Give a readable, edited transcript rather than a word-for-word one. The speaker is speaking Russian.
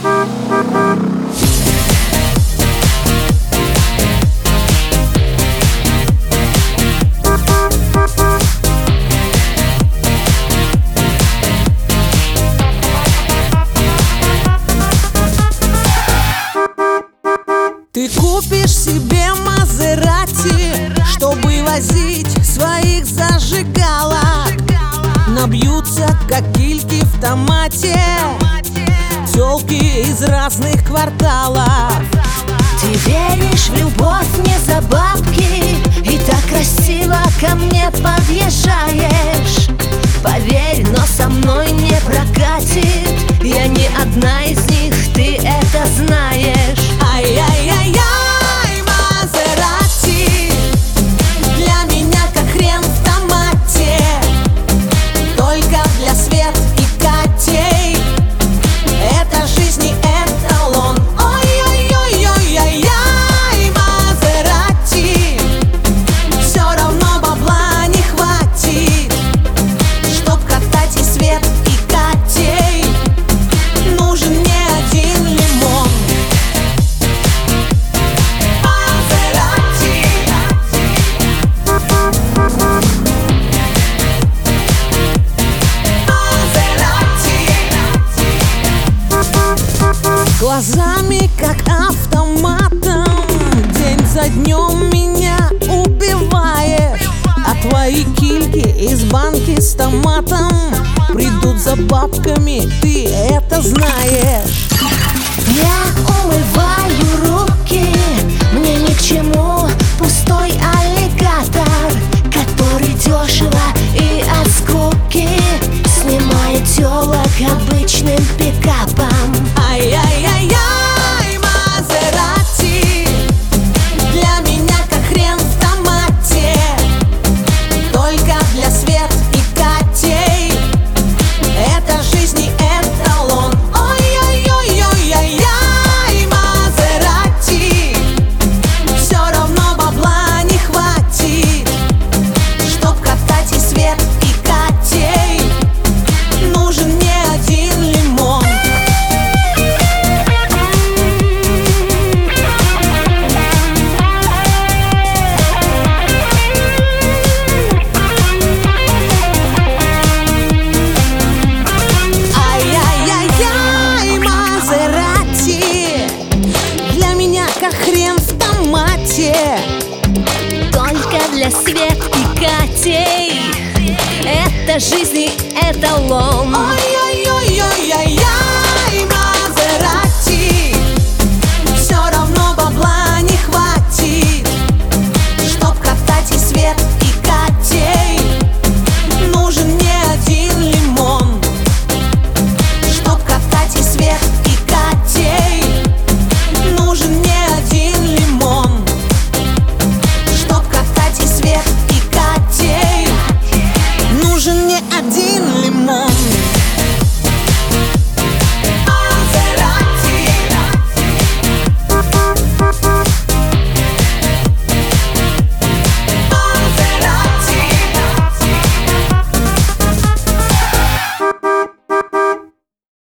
Ты купишь себе Мазерати, чтобы возить своих зажигалок. Набьются, как кильки в томате, тёлки из разных кварталов. Ты веришь в любовь не за бабки и так красиво ко мне подъезжаешь. Поверь, но со мной не прокатит, я не одна из них, ты это знаешь. Ай-яй-яй-яй, Мазерати, для меня как хрен в томате, только для Свет и Катей. Это жизнь и эталон. Ой-ой-ой-ой-ой-ой, Мазерати, все равно бабла не хватит, чтоб катать и Свет и Катей. Нужен не один лимон. Глазами как автоматом, день за днем меня убиваешь. А твои кильки из банки с томатом придут за бабками, ты это знаешь. Я умываю руки, мне ни к чему пустой аллигатор, который дешево и от скуки снимает тёлок обычным пикапом. Ай-яй-яй-яй, Мазерати, для меня как хрен в томате, только для Свет и Катей. Это жизнь и эталон. Ой-ой-ой-ой-ой-ой, Мазерати, все равно бабла не хватит, чтоб катать и Свет и Катей. Нужен не один лимон. Ай-яй-яй-яй, Мазерати, для меня как хрен в томате, Только для Свет и Катей. Это жизнь и эталон. ой